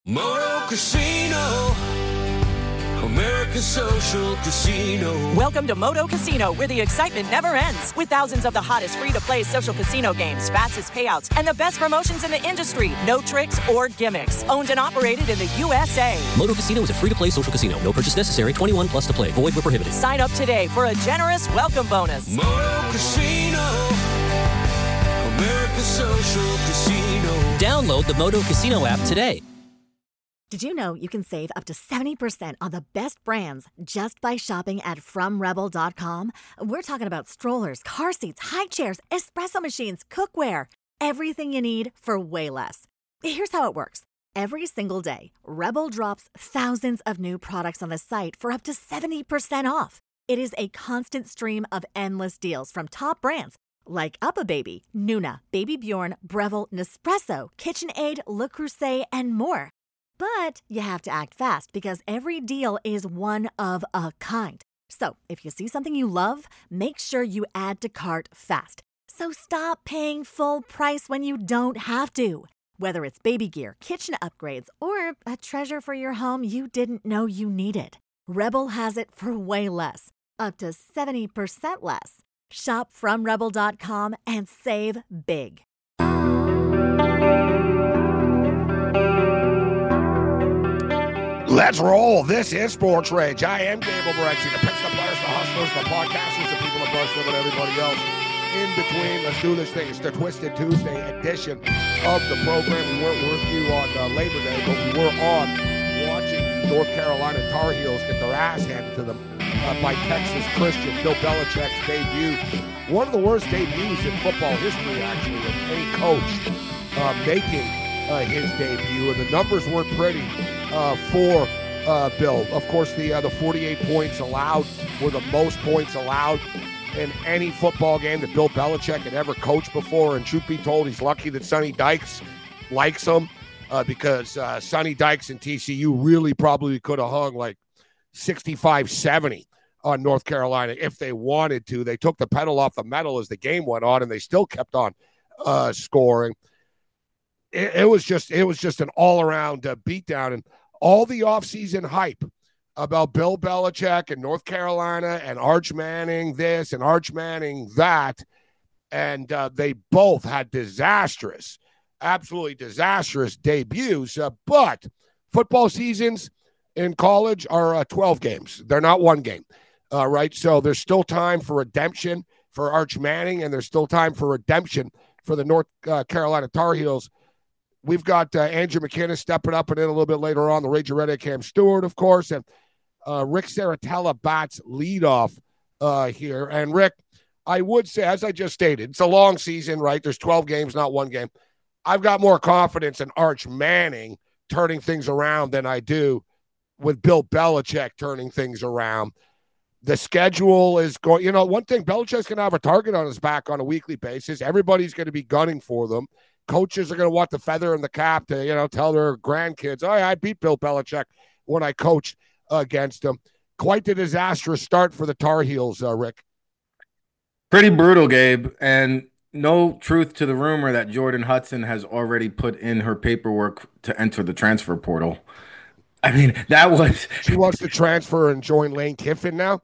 Moto Casino, America's social casino. Welcome to Moto Casino, where the excitement never ends. With thousands of the hottest free-to-play social casino games, fastest payouts, and the best promotions in the industry. No tricks or gimmicks. Owned and operated in the USA. Moto Casino is a free-to-play social casino. No purchase necessary. 21 plus to play. Void where prohibited. Sign up today for a generous welcome bonus. Moto Casino, America's social casino. Download the Moto Casino app today. Did you know you can save up to 70% on the best brands just by shopping at FromRebel.com? We're talking about strollers, car seats, high chairs, espresso machines, cookware, everything you need for way less. Here's how it works. Every single day, Rebel drops thousands of new products on the site for up to 70% off. It is a constant stream of endless deals from top brands like UPPAbaby, Nuna, Baby Bjorn, Breville, Nespresso, KitchenAid, Le Creuset, and more. But you have to act fast because every deal is one of a kind. So if you see something you love, make sure you add to cart fast. So stop paying full price when you don't have to. Whether it's baby gear, kitchen upgrades, or a treasure for your home you didn't know you needed, Rebel has it for way less, up to 70% less. Shop from Rebel.com and save big. Let's roll. This is Sports Rage. I am Gable Morency, the picks, the players, the hustlers, the podcasters, the people that bust them, and everybody else in between. Let's do this thing. It's the Twisted Tuesday edition of the program. We weren't with you on Labor Day, but we were on watching the North Carolina Tar Heels get their ass handed to them by Texas Christian. Bill Belichick's debut. One of the worst debuts in football history, actually, of any coach making his debut, and the numbers weren't pretty for Bill. Of course, the 48 points allowed were the most points allowed in any football game that Bill Belichick had ever coached before. And truth be told, he's lucky that Sonny Dykes likes him because Sonny Dykes and TCU really probably could have hung like 65-70 on North Carolina if they wanted to. They took the pedal off the metal as the game went on, and they still kept on scoring. It was just an all-around beatdown, and all the offseason hype about Bill Belichick and North Carolina and Arch Manning this and Arch Manning that, and they both had absolutely disastrous debuts. But football seasons in college are 12 games. They're not one game, right? So there's still time for redemption for Arch Manning, and there's still time for redemption for the North Carolina Tar Heels. We've got Andrew McKinnis stepping up and in a little bit later on. The Ranger Red Cam Stewart, of course, and Rick Saratella bats leadoff here. And Rick, I would say, as I just stated, it's a long season, right? There's 12 games, not one game. I've got more confidence in Arch Manning turning things around than I do with Bill Belichick turning things around. The schedule is going, one thing, Belichick's going to have a target on his back on a weekly basis. Everybody's going to be gunning for them. Coaches are going to want the feather in the cap to, tell their grandkids, oh, yeah, I beat Bill Belichick when I coached against him. Quite the disastrous start for the Tar Heels, Rick. Pretty brutal, Gabe. And no truth to the rumor that Jordan Hudson has already put in her paperwork to enter the transfer portal. I mean, that was... She wants to transfer and join Lane Kiffin now?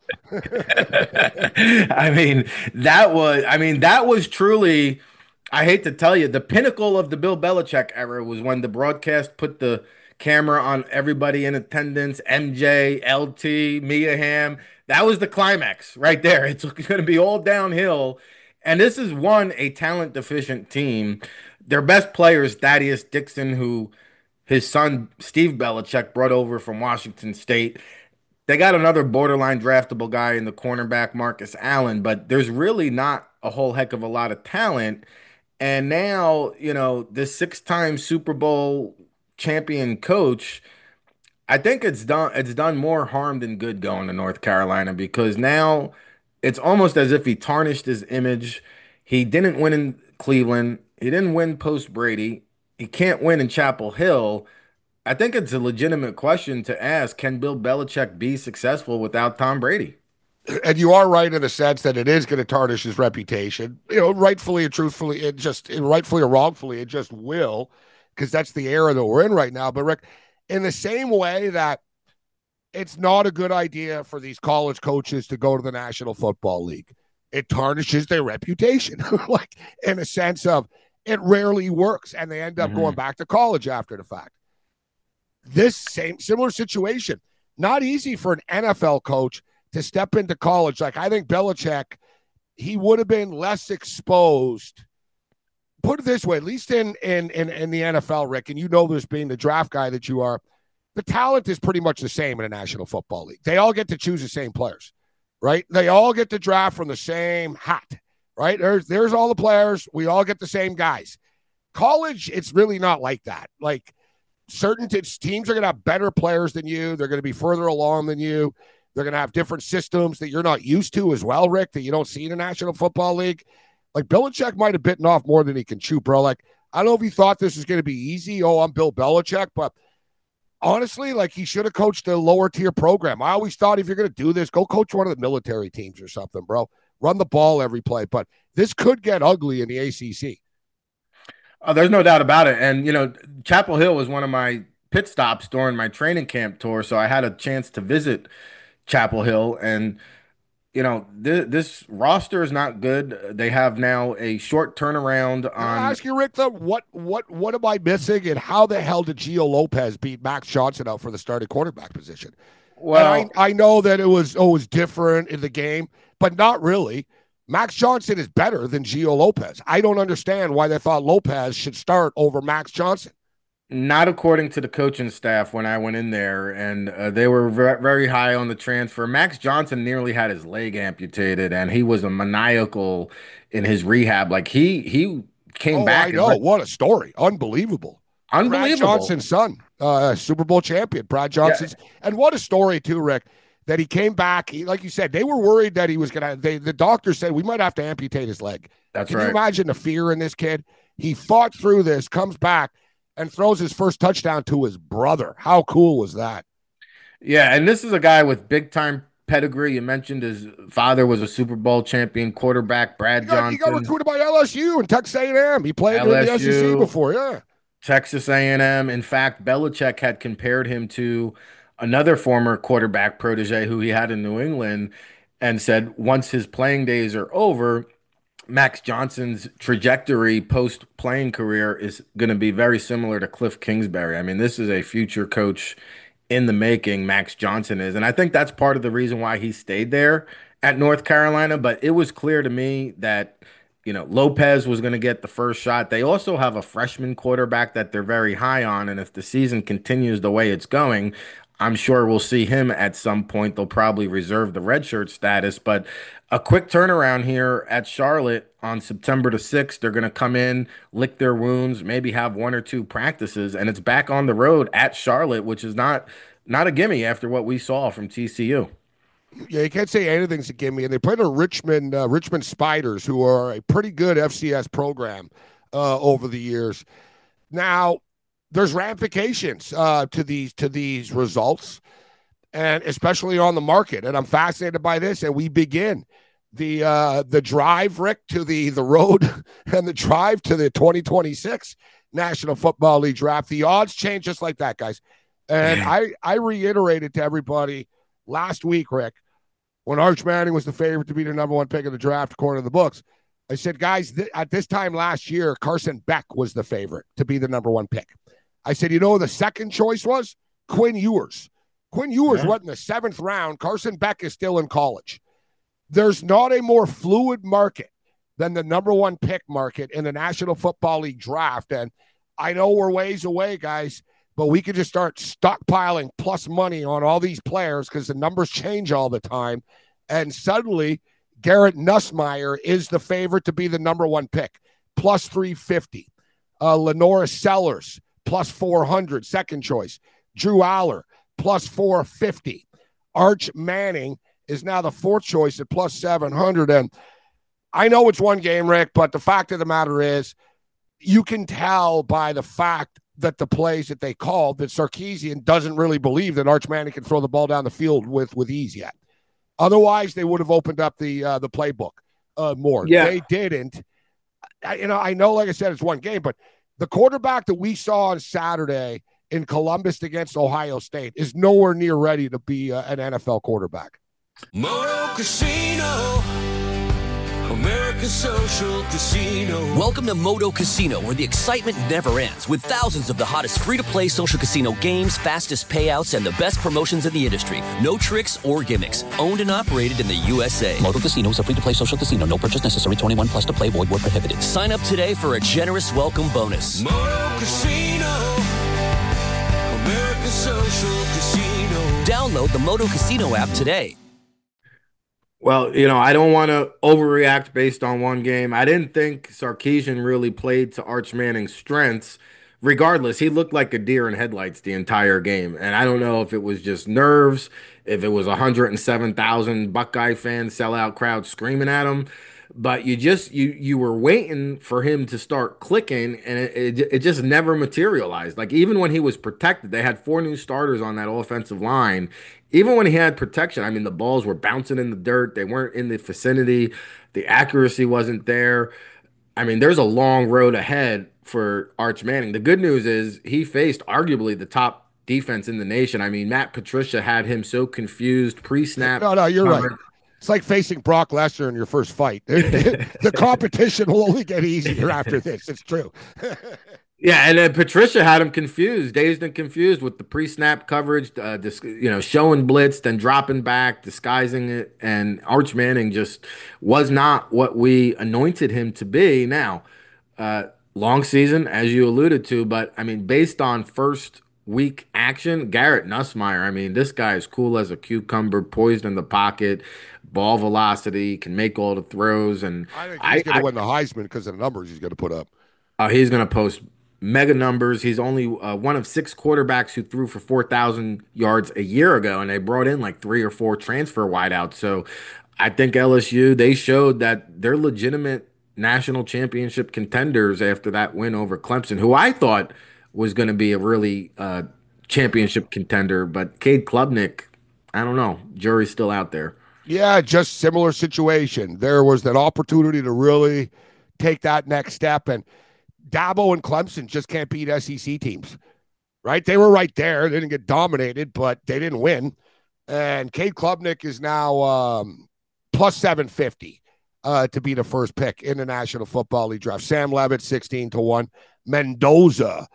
that was truly... I hate to tell you, the pinnacle of the Bill Belichick era was when the broadcast put the camera on everybody in attendance, MJ, LT, Mia Hamm. That was the climax right there. It's going to be all downhill. And this is a talent-deficient team. Their best player is Thaddeus Dixon, who his son Steve Belichick brought over from Washington State. They got another borderline draftable guy in the cornerback, Marcus Allen, but there's really not a whole heck of a lot of talent. And now, this 6-time Super Bowl champion coach, I think it's done more harm than good going to North Carolina, because now it's almost as if he tarnished his image. He didn't win in Cleveland. He didn't win post Brady. He can't win in Chapel Hill. I think it's a legitimate question to ask, can Bill Belichick be successful without Tom Brady? And you are right in the sense that it is going to tarnish his reputation. Rightfully and truthfully, rightfully or wrongfully, it just will, because that's the era that we're in right now. But Rick, in the same way that it's not a good idea for these college coaches to go to the National Football League. It tarnishes their reputation, like in a sense of it rarely works, and they end up going back to college after the fact. This similar situation, not easy for an NFL coach to step into college. Like, I think Belichick, he would have been less exposed. Put it this way, at least in the NFL, Rick, and you know this being the draft guy that you are, the talent is pretty much the same in a National Football League. They all get to choose the same players, right? They all get to draft from the same hat, right? There's all the players. We all get the same guys. College, it's really not like that. Like, certain teams are going to have better players than you. They're going to be further along than you. They're going to have different systems that you're not used to as well, Rick, that you don't see in the National Football League. Like, Belichick might have bitten off more than he can chew, bro. Like, I don't know if he thought this was going to be easy. Oh, I'm Bill Belichick, but honestly, like, he should have coached a lower tier program. I always thought, if you're going to do this, go coach one of the military teams or something, bro. Run the ball every play. But this could get ugly in the ACC. Oh, there's no doubt about it. And, Chapel Hill was one of my pit stops during my training camp tour. So I had a chance to visit Chapel Hill. And, this roster is not good. They have now a short turnaround on. Can I ask you, Rick, though, what am I missing, and how the hell did Gio Lopez beat Max Johnson out for the starting quarterback position? Well, I know that it was different in the game, but not really. Max Johnson is better than Gio Lopez. I don't understand why they thought Lopez should start over Max Johnson. Not according to the coaching staff when I went in there, and they were very high on the transfer. Max Johnson nearly had his leg amputated, and he was a maniacal in his rehab. Like, he came back. I know. What a story. Unbelievable. Brad Johnson's son, Super Bowl champion, Brad Johnson's. Yeah. And what a story, too, Rick, that he came back. Like you said, they were worried that he was going to – the doctor said, we might have to amputate his leg. That's right. Can you imagine the fear in this kid? He fought through this, comes back, and throws his first touchdown to his brother. How cool was that? Yeah, and this is a guy with big-time pedigree. You mentioned his father was a Super Bowl champion quarterback, Brad Johnson. He got recruited by LSU and Texas A&M. He played in the SEC before, yeah. Texas A&M. In fact, Belichick had compared him to another former quarterback protege who he had in New England and said once his playing days are over, Max Johnson's trajectory post-playing career is going to be very similar to Cliff Kingsbury. I mean, this is a future coach in the making, Max Johnson is. And I think that's part of the reason why he stayed there at North Carolina. But it was clear to me that, Lopez was going to get the first shot. They also have a freshman quarterback that they're very high on. And if the season continues the way it's going, I'm sure we'll see him at some point. They'll probably reserve the redshirt status, but a quick turnaround here at Charlotte on September the 6th. They're going to come in, lick their wounds, maybe have one or two practices, and it's back on the road at Charlotte, which is not a gimme after what we saw from TCU. Yeah, you can't say anything's a gimme. And they played a Richmond Spiders, who are a pretty good FCS program over the years. Now, there's ramifications to these results, and especially on the market. And I'm fascinated by this. And we begin the drive, Rick, to the road and the drive to the 2026 National Football League draft. The odds change just like that, guys. And I reiterated to everybody last week, Rick, when Arch Manning was the favorite to be the number one pick of the draft, according to the books. I said, guys, at this time last year, Carson Beck was the favorite to be the number one pick. I said, the second choice was Quinn Ewers. Quinn Ewers went in the 7th round. Carson Beck is still in college. There's not a more fluid market than the number one pick market in the National Football League draft. And I know we're ways away, guys, but we could just start stockpiling plus money on all these players because the numbers change all the time. And suddenly, Garrett Nussmeier is the favorite to be the number one pick, plus 350. Lenora Sellers, plus 400, second choice. Drew Aller, plus 450. Arch Manning is now the fourth choice at plus 700. And I know it's one game, Rick, but the fact of the matter is you can tell by the fact that the plays that they called that Sarkisian doesn't really believe that Arch Manning can throw the ball down the field with ease yet. Otherwise, they would have opened up the playbook more. Yeah. They didn't. I know, like I said, it's one game, but the quarterback that we saw on Saturday in Columbus against Ohio State, is nowhere near ready to be an NFL quarterback. Moto Casino, America's Social Casino. Welcome to Moto Casino, where the excitement never ends, with thousands of the hottest free-to-play social casino games, fastest payouts, and the best promotions in the industry. No tricks or gimmicks. Owned and operated in the USA. Moto Casino is a free-to-play social casino. No purchase necessary. 21 plus to play. Void where prohibited. Sign up today for a generous welcome bonus. Moto Casino, America's Social Casino. Download the Moto Casino app today. Well, I don't want to overreact based on one game. I didn't think Sarkisian really played to Arch Manning's strengths. Regardless, he looked like a deer in headlights the entire game. And I don't know if it was just nerves, if it was 107,000 Buckeye fans, sellout crowd screaming at him. But you were waiting for him to start clicking, and it just never materialized. Like, even when he was protected, they had 4 new starters on that offensive line. Even when he had protection, I mean, the balls were bouncing in the dirt. They weren't in the vicinity. The accuracy wasn't there. I mean, there's a long road ahead for Arch Manning. The good news is he faced arguably the top defense in the nation. I mean, Matt Patricia had him so confused pre-snap. No, you're right. It's like facing Brock Lesnar in your first fight. The competition will only get easier after this. It's true. Yeah, and then Patricia had him confused, dazed and confused with the pre-snap coverage, showing blitz, then dropping back, disguising it, and Arch Manning just was not what we anointed him to be. Now, long season, as you alluded to, but, I mean, based on first week action, Garrett Nussmeier, I mean, this guy is cool as a cucumber, poised in the pocket, ball velocity, can make all the throws. And I think he's going to win the Heisman because of the numbers he's going to put up. He's going to post mega numbers. He's only one of 6 quarterbacks who threw for 4,000 yards a year ago, and they brought in like 3 or 4 transfer wideouts. So I think LSU, they showed that they're legitimate national championship contenders after that win over Clemson, who I thought was going to be a really championship contender. But Cade Klubnik, I don't know. Jury's still out there. Yeah, just similar situation. There was that opportunity to really take that next step, and Dabo and Clemson just can't beat SEC teams, right? They were right there. They didn't get dominated, but they didn't win. And Cade Klubnik is now plus 750 to be the first pick in the National Football League draft. Sam Levitt, 16-1. Mendoza,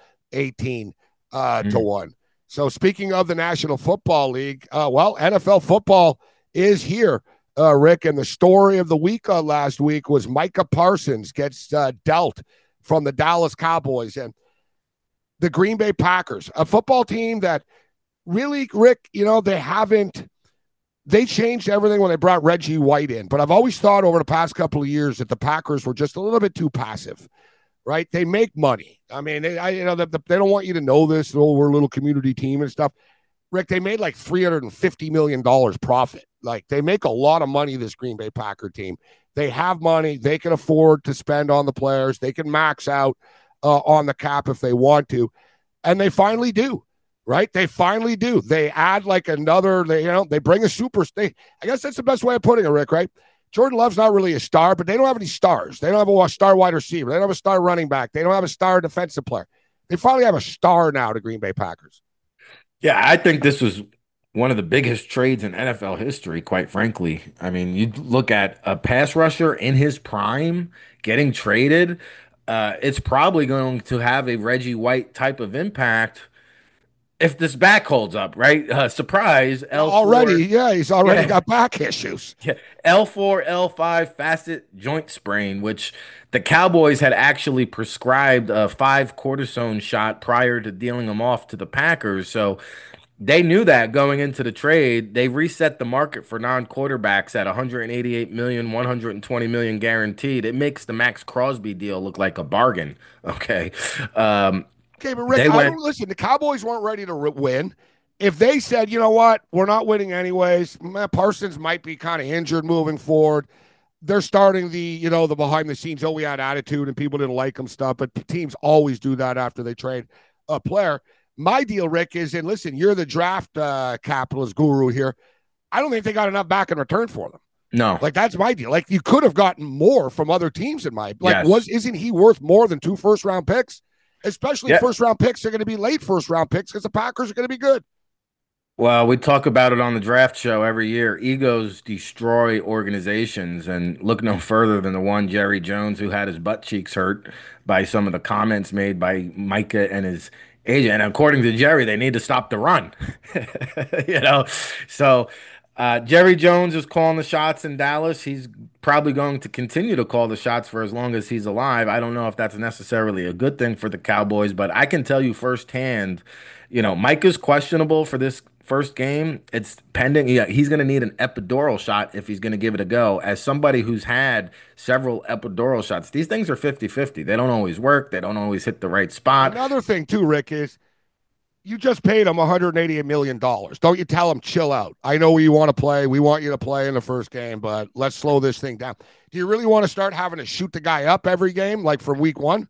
18-1. So speaking of the National Football League, NFL football is here, Rick. And the story of the week last week was Micah Parsons gets dealt from the Dallas Cowboys and the Green Bay Packers, a football team that really, Rick, they changed everything when they brought Reggie White in. But I've always thought over the past couple of years that the Packers were just a little bit too passive, right? They make money. I mean, they don't want you to know this. Oh, we're a little community team and stuff. Rick, they made like $350 million profit. Like, they make a lot of money, this Green Bay Packer team. They have money. They can afford to spend on the players. They can max out on the cap if they want to. And they finally do, right? They finally do. They add like another, they bring a super. I guess that's the best way of putting it, Rick, right? Jordan Love's not really a star, but they don't have any stars. They don't have a star wide receiver. They don't have a star running back. They don't have a star defensive player. They finally have a star now, the Green Bay Packers. Yeah, I think this was one of the biggest trades in NFL history, quite frankly. I mean, you look at a pass rusher in his prime getting traded. It's probably going to have a Reggie White type of impact if this back holds up, right? Surprise. L4, he's already got back issues. Yeah, L4, L5 facet joint sprain, which the Cowboys had actually prescribed a 5 cortisone shot prior to dealing him off to the Packers. So they knew that going into the trade. They reset the market for non-quarterbacks at $188 million, $120 million guaranteed. It makes the Max Crosby deal look like a bargain. Okay. Okay, but Rick, listen, the Cowboys weren't ready to win. If they said, you know what, we're not winning anyways, Parsons might be kind of injured moving forward. They're starting the behind-the-scenes, we had attitude and people didn't like him stuff, but teams always do that after they trade a player. My deal, Rick, is, and listen, you're the draft capitalist guru here. I don't think they got enough back in return for them. No. Like, that's my deal. Like, you could have gotten more from other teams in my, like, yes. Isn't he worth more than 2 first-round picks? Especially first-round picks are going to be late first-round picks because the Packers are going to be good. Well, we talk about it on the draft show every year. Egos destroy organizations, and look no further than the one Jerry Jones who had his butt cheeks hurt by some of the comments made by Micah and his agent. And according to Jerry, they need to stop the run. You know, so Jerry Jones is calling the shots in Dallas. He's probably going to continue to call the shots for as long as he's alive. I don't know if that's necessarily a good thing for the Cowboys, but I can tell you firsthand, Mike is questionable for this first game. It's pending. Yeah, he's going to need an epidural shot if he's going to give it a go. As somebody who's had several epidural shots, these things are 50-50. They don't always work. They don't always hit the right spot. Another thing, too, Rick, is you just paid him $188 million. Don't you tell him, chill out. I know you want to play. We want you to play in the first game, but let's slow this thing down. Do you really want to start having to shoot the guy up every game, like from week one?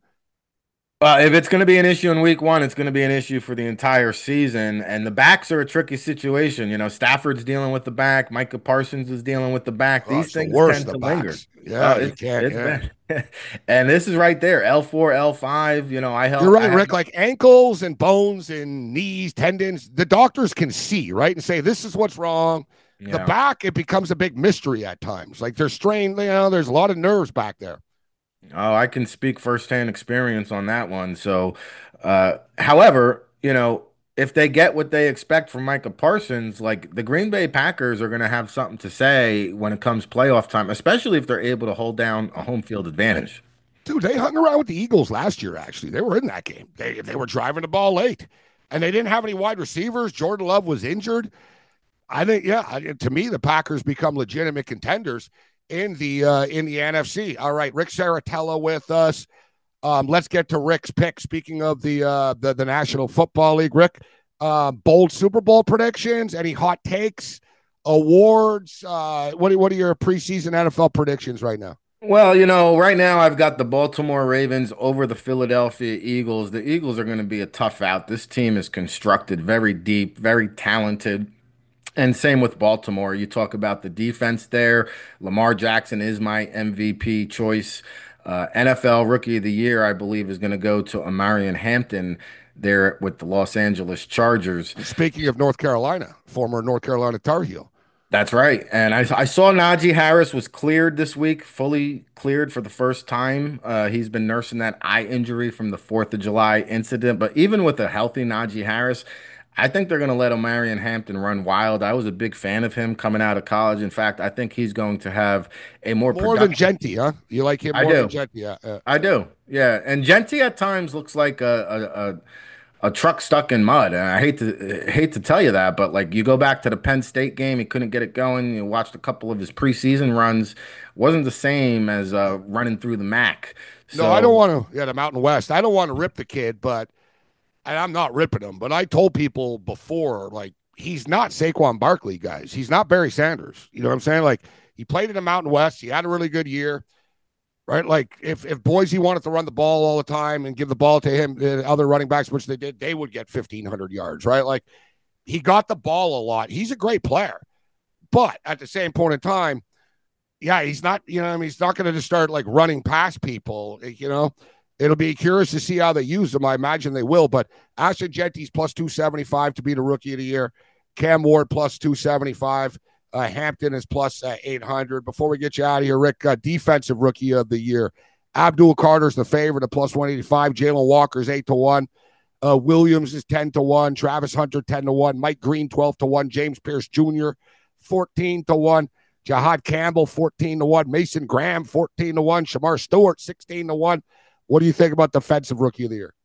If it's going to be an issue in week one, it's going to be an issue for the entire season. And the backs are a tricky situation. Stafford's dealing with the back. Micah Parsons is dealing with the back. These things tend to linger. Yeah, you can't. And this is right there. L4, L5. You're right, Rick. Like ankles and bones and knees, tendons, the doctors can see, right? And say, this is what's wrong. Yeah. The back, it becomes a big mystery at times. Like they're strained, there's a lot of nerves back there. Oh, I can speak firsthand experience on that one. So, however, if they get what they expect from Micah Parsons, like the Green Bay Packers are going to have something to say when it comes playoff time, especially if they're able to hold down a home field advantage. Dude, they hung around with the Eagles last year, actually. They were in that game. They were driving the ball late, and they didn't have any wide receivers. Jordan Love was injured. I think, to me, the Packers become legitimate contenders in the NFC. All right, Rick Saratella with us. Let's get to Rick's pick. Speaking of the National Football League, Rick, bold Super Bowl predictions, any hot takes, awards? What are your preseason NFL predictions right now? Well, right now I've got the Baltimore Ravens over the Philadelphia Eagles. The Eagles are going to be a tough out. This team is constructed very deep, very talented. And same with Baltimore. You talk about the defense there. Lamar Jackson is my MVP choice. NFL Rookie of the Year, I believe, is going to go to Omarion Hampton there with the Los Angeles Chargers. Speaking of North Carolina, former North Carolina Tar Heel. That's right. And I saw Najee Harris was cleared this week, fully cleared for the first time. He's been nursing that eye injury from the 4th of July incident. But even with a healthy Najee Harris, I think they're going to let Omarion Hampton run wild. I was a big fan of him coming out of college. In fact, I think he's going to have a more than Genty, huh? You like him more than Genty? Yeah, I do. Yeah, and Genty at times looks like a truck stuck in mud. And I hate to tell you that, but like you go back to the Penn State game, he couldn't get it going. You watched a couple of his preseason runs, wasn't the same as running through the MAC. So, no, I don't want to. Yeah, the Mountain West. I don't want to rip the kid, but. And I'm not ripping him, but I told people before, like, he's not Saquon Barkley, guys. He's not Barry Sanders. You know what I'm saying? Like, he played in the Mountain West. He had a really good year, right? Like, if Boise wanted to run the ball all the time and give the ball to him, the other running backs, which they did, they would get 1,500 yards, right? Like, he got the ball a lot. He's a great player. But at the same point in time, yeah, he's not, he's not going to just start, like, running past people, It'll be curious to see how they use them. I imagine they will. But Ashton Genty's plus 275 to be the Rookie of the Year. Cam Ward plus 275. Hampton is plus 800. Before we get you out of here, Rick, Defensive Rookie of the Year. Abdul Carter's the favorite at plus 185. Jalen Walker's 8-1. Williams is 10-1. Travis Hunter 10-1. Mike Green 12-1. James Pierce Jr. 14-1. Jahad Campbell 14-1. Mason Graham 14-1. Shamar Stewart 16-1. What do you think about Defensive Rookie of the Year?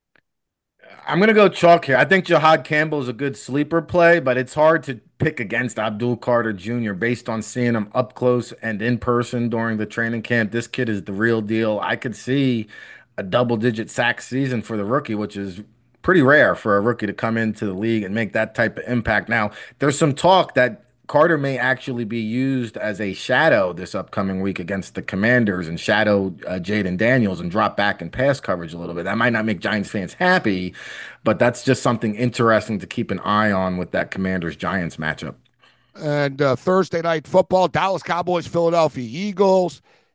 I'm going to go chalk here. I think Jahad Campbell is a good sleeper play, but it's hard to pick against Abdul Carter Jr. based on seeing him up close and in person during the training camp. This kid is the real deal. I could see a double-digit sack season for the rookie, which is pretty rare for a rookie to come into the league and make that type of impact. Now, there's some talk that Carter may actually be used as a shadow this upcoming week against the Commanders and shadow Jaden Daniels and drop back in pass coverage a little bit. That might not make Giants fans happy, but that's just something interesting to keep an eye on with that Commanders-Giants matchup. And Thursday night football, Dallas Cowboys, Philadelphia Eagles.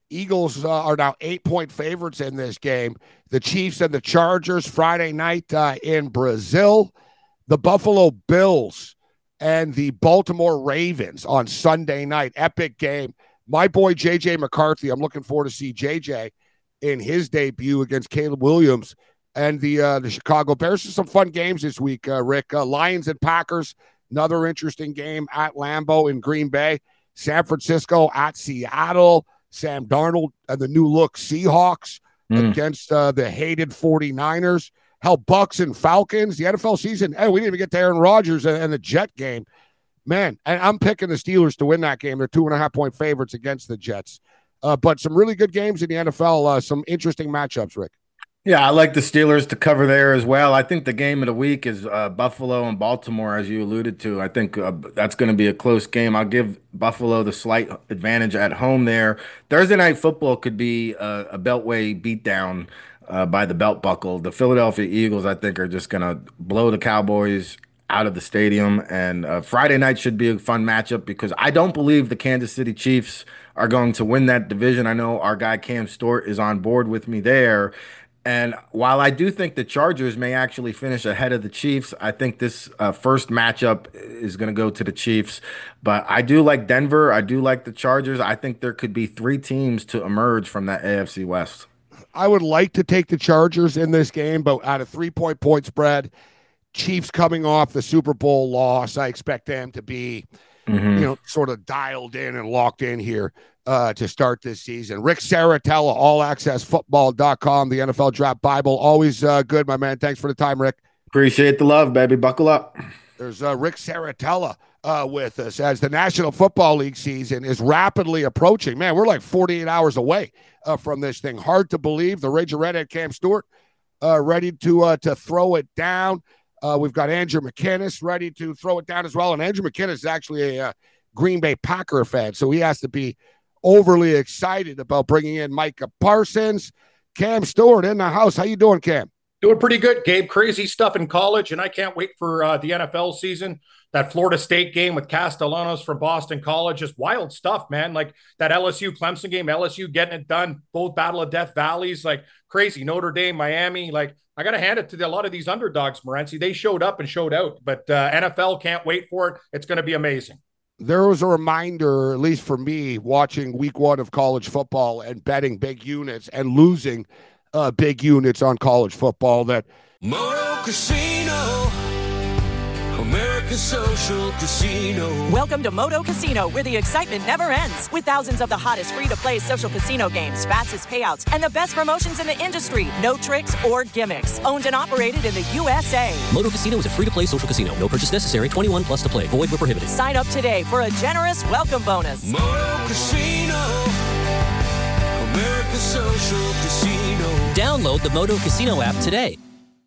Eagles are now 8-point favorites in this game. The Chiefs and the Chargers Friday night in Brazil. The Buffalo Bills and the Baltimore Ravens on Sunday night. Epic game. My boy J.J. McCarthy, I'm looking forward to see J.J. in his debut against Caleb Williams and the Chicago Bears. Some fun games this week, Rick. Lions and Packers, another interesting game at Lambeau in Green Bay. San Francisco at Seattle. Sam Darnold and the new look Seahawks against the hated 49ers. Hell, Bucks and Falcons. The NFL season. Hey, we didn't even get to Aaron Rodgers and the Jet game. Man, and I'm picking the Steelers to win that game. They're 2.5-point favorites against the Jets. But some really good games in the NFL. Some interesting matchups, Rick. Yeah, I like the Steelers to cover there as well. I think the game of the week is Buffalo and Baltimore, as you alluded to. I think that's going to be a close game. I'll give Buffalo the slight advantage at home there. Thursday Night Football could be a Beltway beatdown by the belt buckle. The Philadelphia Eagles, I think, are just going to blow the Cowboys out of the stadium. And Friday night should be a fun matchup because I don't believe the Kansas City Chiefs are going to win that division. I know our guy Cam Stewart is on board with me there. And while I do think the Chargers may actually finish ahead of the Chiefs, I think this first matchup is going to go to the Chiefs. But I do like Denver. I do like the Chargers. I think there could be 3 teams to emerge from that AFC West. I would like to take the Chargers in this game, but at a 3-point spread, Chiefs coming off the Super Bowl loss, I expect them to be, sort of dialed in and locked in here to start this season. Rick Saratella, allaccessfootball.com, the NFL Draft Bible. Always good, my man. Thanks for the time, Rick. Appreciate the love, baby. Buckle up. There's Rick Saratella with us as the National Football League season is rapidly approaching. Man, we're like 48 hours away from this thing. Hard to believe. The Raging Redhead Cam Stewart ready to throw it down. We've got Andrew McKinnis ready to throw it down as well. And Andrew McKinnis is actually a Green Bay Packer fan, so he has to be overly excited about bringing in Micah Parsons. Cam Stewart in the house. How you doing, Cam? Doing pretty good, Gabe. Crazy stuff in college, and I can't wait for the NFL season. That Florida State game with Castellanos from Boston College, just wild stuff, man. Like that LSU-Clemson game, LSU getting it done, both Battle of Death Valleys, like crazy. Notre Dame, Miami, like I got to hand it to a lot of these underdogs, Morency. They showed up and showed out, but NFL can't wait for it. It's going to be amazing. There was a reminder, at least for me, watching week 1 of college football and betting big units and losing big units on college football that Moto Casino, American Social Casino. Welcome to Moto Casino, where the excitement never ends. With thousands of the hottest free-to-play social casino games, fastest payouts, and the best promotions in the industry. No tricks or gimmicks. Owned and operated in the USA. Moto Casino is a free-to-play social casino. No purchase necessary. 21 plus to play. Void where prohibited. Sign up today for a generous welcome bonus. Moto Casino, American Social Casino. Download the Moto Casino app today.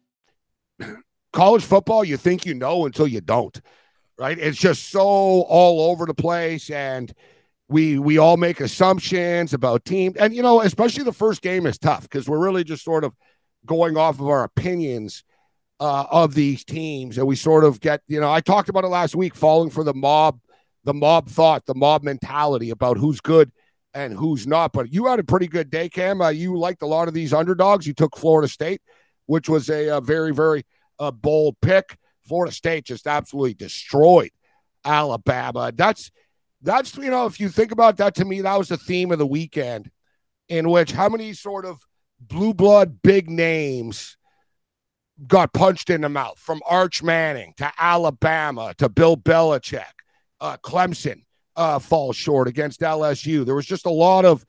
college football, you think you know until you don't, right? It's just so all over the place, and we all make assumptions about teams. And, you know, especially the first game is tough because we're really just sort of going off of our opinions of these teams. And we sort of get, you know, I talked about it last week, falling for the mob thought, the mob mentality about who's good and who's not. But you had a pretty good day, Cam. You liked a lot of these underdogs. You took Florida State, which was a very, very bold pick. Florida State just absolutely destroyed Alabama. That's, you know, if you think about that, to me, that was the theme of the weekend, in which how many sort of blue blood big names got punched in the mouth, from Arch Manning to Alabama to Bill Belichick. Clemson falls short against LSU. There was just a lot of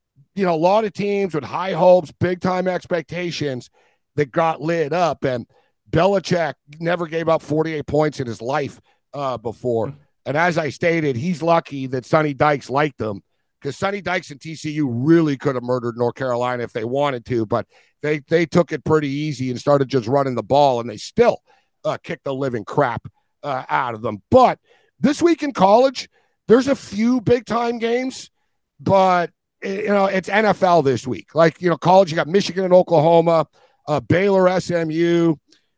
teams with high hopes, big time expectations that got lit up. And Belichick never gave up 48 points in his life before. And as I stated, he's lucky that Sonny Dykes liked him, because Sonny Dykes and TCU really could have murdered North Carolina if they wanted to, but they took it pretty easy and started just running the ball, and they still kicked the living crap out of them. But this week in college, there's a few big-time games, but, you know, it's NFL this week. Like, you know, college, you got Michigan and Oklahoma, Baylor, SMU,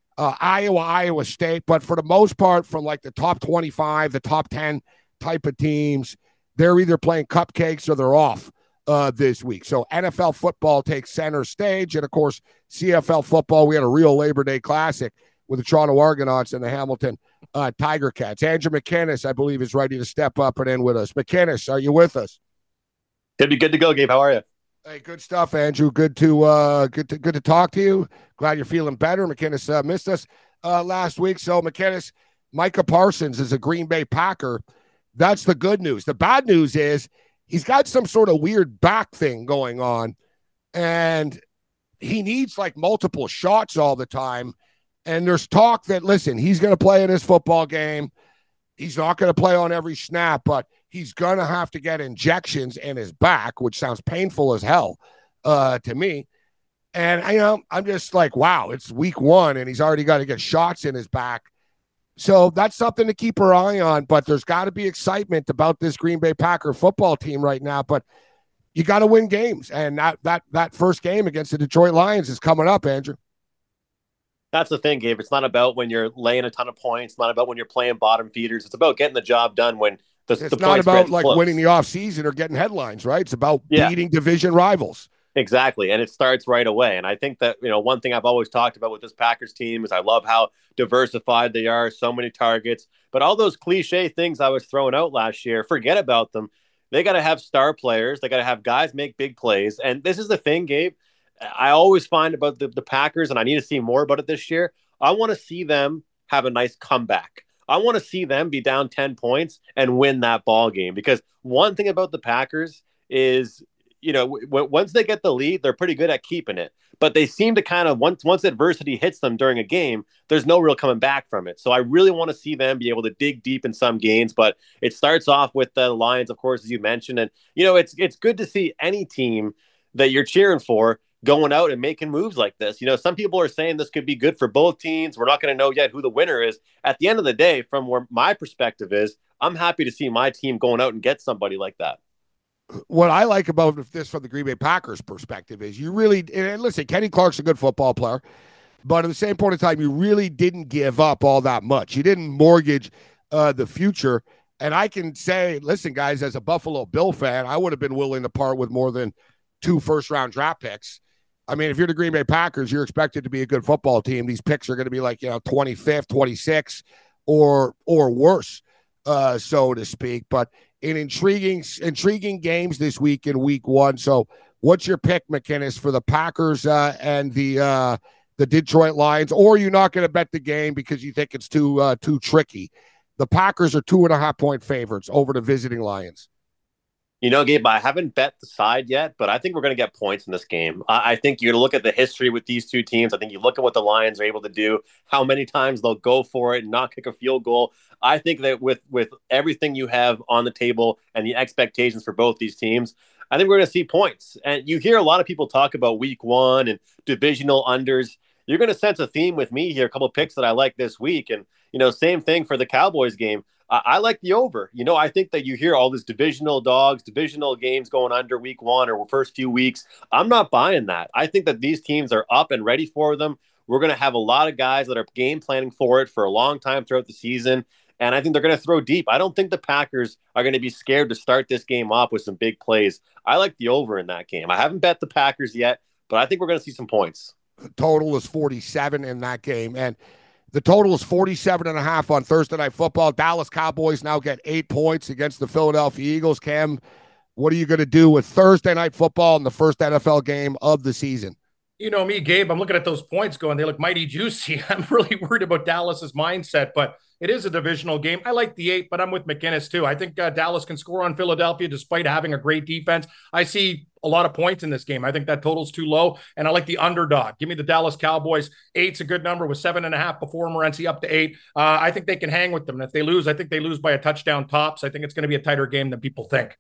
Iowa State. But for the most part, from like the top 25, the top 10 type of teams, they're either playing cupcakes or they're off this week. So NFL football takes center stage. And, of course, CFL football, we had a real Labor Day Classic with the Toronto Argonauts and the Hamilton Tiger Cats. Andrew McInnes, I believe, is ready to step up and in with us. McInnes, are you with us? It'd be good to go, Gabe. How are you? Hey, good stuff, Andrew. Good to talk to you. Glad you're feeling better. McInnes missed us last week. So, McInnes, Micah Parsons is a Green Bay Packer. That's the good news. The bad news is he's got some sort of weird back thing going on, and he needs like multiple shots all the time. And there's talk that, listen, he's going to play in his football game. He's not going to play on every snap, but he's going to have to get injections in his back, which sounds painful as hell to me. And, I'm just like, wow, it's week 1, and he's already got to get shots in his back. So that's something to keep our eye on, but there's got to be excitement about this Green Bay Packer football team right now. But you got to win games, and that first game against the Detroit Lions is coming up, Andrew. That's the thing, Gabe. It's not about when you're laying a ton of points. It's not about when you're playing bottom feeders. It's about getting the job done when it's not about like winning the offseason or getting headlines, right? It's about beating division rivals. Exactly. And it starts right away. And I think that, one thing I've always talked about with this Packers team is I love how diversified they are, so many targets. But all those cliche things I was throwing out last year, forget about them. They got to have star players. They got to have guys make big plays. And this is the thing, Gabe, I always find about the Packers, and I need to see more about it this year. I want to see them have a nice comeback. I want to see them be down 10 points and win that ball game. Because one thing about the Packers is, once they get the lead, they're pretty good at keeping it. But they seem to kind of, once adversity hits them during a game, there's no real coming back from it. So I really want to see them be able to dig deep in some games. But it starts off with the Lions, of course, as you mentioned. And, it's good to see any team that you're cheering for going out and making moves like this. Some people are saying this could be good for both teams. We're not going to know yet who the winner is. At the end of the day, from where my perspective is, I'm happy to see my team going out and get somebody like that. What I like about this from the Green Bay Packers perspective is you really, and listen, Kenny Clark's a good football player, but at the same point in time, you really didn't give up all that much. You didn't mortgage the future. And I can say, listen, guys, as a Buffalo Bill fan, I would have been willing to part with more than 2 first-round draft picks. I mean, if you're the Green Bay Packers, you're expected to be a good football team. These picks are going to be like, 25th, 26th, or worse, so to speak. But in intriguing games this week in week 1. So what's your pick, McInnes, for the Packers and the Detroit Lions? Or are you not going to bet the game because you think it's too tricky? The Packers are 2.5-point favorites over the visiting Lions. Gabe, I haven't bet the side yet, but I think we're going to get points in this game. I think you're going to look at the history with these two teams. I think you look at what the Lions are able to do, how many times they'll go for it and not kick a field goal. I think that with everything you have on the table and the expectations for both these teams, I think we're going to see points. And you hear a lot of people talk about week 1 and divisional unders. You're going to sense a theme with me here, a couple of picks that I like this week. And, same thing for the Cowboys game. I like the over. I think that you hear all this divisional games going under week 1 or first few weeks. I'm not buying that. I think that these teams are up and ready for them. We're going to have a lot of guys that are game planning for it for a long time throughout the season. And I think they're going to throw deep. I don't think the Packers are going to be scared to start this game off with some big plays. I like the over in that game. I haven't bet the Packers yet, but I think we're going to see some points. The total is 47 in that game. And the total is 47.5 on Thursday Night Football. Dallas Cowboys now get 8 points against the Philadelphia Eagles. Cam, what are you going to do with Thursday Night Football in the first NFL game of the season? You know me, Gabe, I'm looking at those points going, they look mighty juicy. I'm really worried about Dallas's mindset, but it is a divisional game. I like the 8, but I'm with McInnes too. I think Dallas can score on Philadelphia despite having a great defense. I see a lot of points in this game. I think that total's too low, and I like the underdog. Give me the Dallas Cowboys. 8's a good number with 7.5 before Morency up to 8. I think they can hang with them. And if they lose, I think they lose by a touchdown tops. I think it's going to be a tighter game than people think.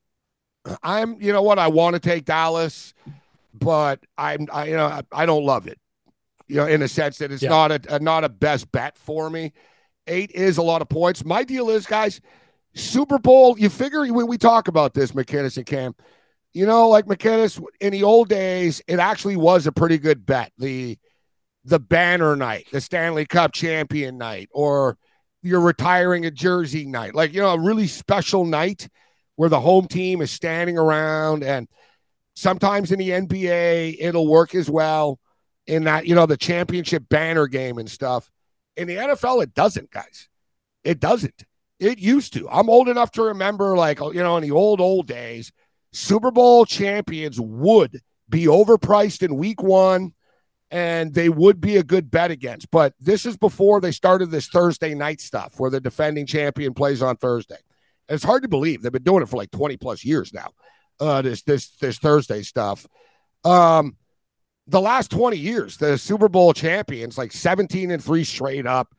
I want to take Dallas, but I don't love it. In a sense that it's not a best bet for me. 8 is a lot of points. My deal is, guys, Super Bowl, you figure when we talk about this, McInnes and Cam, like McInnes, in the old days, it actually was a pretty good bet. The banner night, the Stanley Cup champion night, or you're retiring a jersey night. Like, a really special night where the home team is standing around. And Sometimes in the NBA, it'll work as well in that, the championship banner game and stuff. In the NFL, it doesn't, guys. It doesn't. It used to. I'm old enough to remember, in the old days, Super Bowl champions would be overpriced in week one, and they would be a good bet against. But this is before they started this Thursday night stuff where the defending champion plays on Thursday. And it's hard to believe. They've been doing it for like 20 plus years now. This Thursday stuff. The last 20 years, the Super Bowl champions, like 17-3 straight up,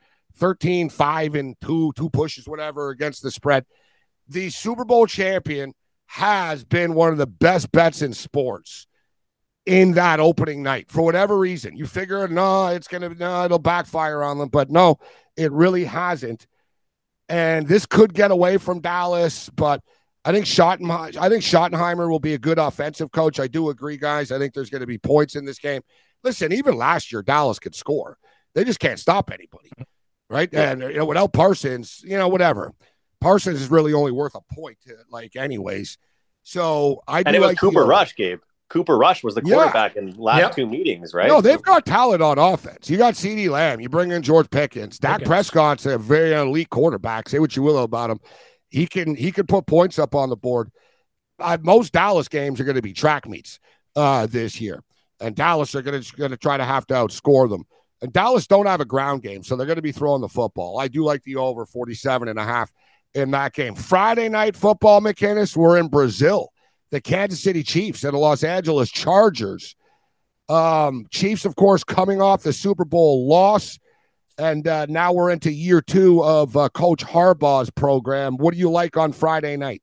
13-5-2, two pushes, whatever, against the spread. The Super Bowl champion has been one of the best bets in sports in that opening night. For whatever reason, you figure, it'll backfire on them, but no, it really hasn't. And this could get away from Dallas, but I think Schottenheimer will be a good offensive coach. I do agree, guys. I think there's going to be points in this game. Listen, even last year, Dallas could score. They just can't stop anybody, right? And without Parsons, whatever. Parsons is really only worth a point, anyways. So it was Cooper Rush, Gabe. Cooper Rush was the quarterback in last two meetings, right? No, they've got talent on offense. You got CeeDee Lamb. You bring in George Pickens. Dak Prescott's a very elite quarterback. Say what you will about him. He can put points up on the board. Most Dallas games are going to be track meets this year, and Dallas are going to try to have to outscore them. And Dallas don't have a ground game, so they're going to be throwing the football. I do like the over 47.5 in that game. Friday night football, McInnes, we're in Brazil. The Kansas City Chiefs and the Los Angeles Chargers. Chiefs, of course, coming off the Super Bowl loss. And now we're into year 2 of Coach Harbaugh's program. What do you like on Friday night?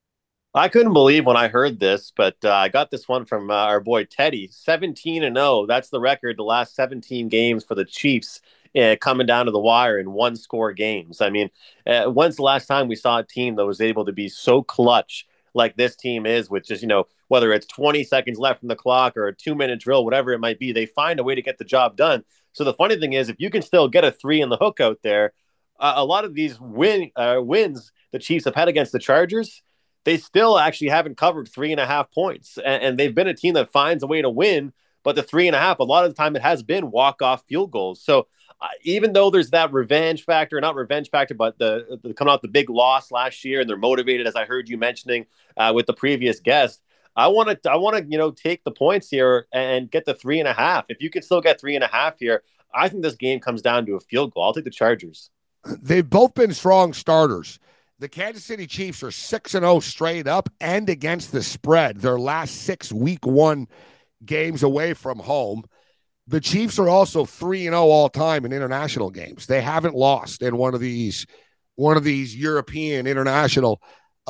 I couldn't believe when I heard this, but I got this one from our boy Teddy. 17-0. That's the record, the last 17 games for the Chiefs coming down to the wire in one-score games. I mean, when's the last time we saw a team that was able to be so clutch like this team is, with just, whether it's 20 seconds left from the clock or a 2-minute drill, whatever it might be, they find a way to get the job done. So the funny thing is, if you can still get a 3 in the hook out there, a lot of these wins the Chiefs have had against the Chargers, they still actually haven't covered 3.5 points. And they've been a team that finds a way to win, but the 3.5, a lot of the time it has been walk-off field goals. So even though there's that revenge factor, not revenge factor, but the coming out the big loss last year, and they're motivated, as I heard you mentioning with the previous guest, I want to take the points here and get the 3.5. If you can still get 3.5 here, I think this game comes down to a field goal. I'll take the Chargers. They've both been strong starters. The Kansas City Chiefs are 6-0 straight up and against the spread. Their last 6 week 1 games away from home. The Chiefs are also 3-0 all time in international games. They haven't lost in one of these European international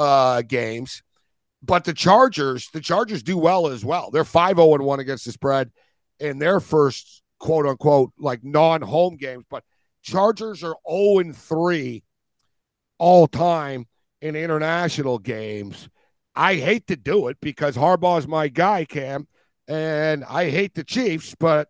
games. But the Chargers do well as well. They're 5-0-1 against the spread in their first quote unquote non-home games. But Chargers are 0-3 all time in international games. I hate to do it because Harbaugh's my guy, Cam, and I hate the Chiefs, but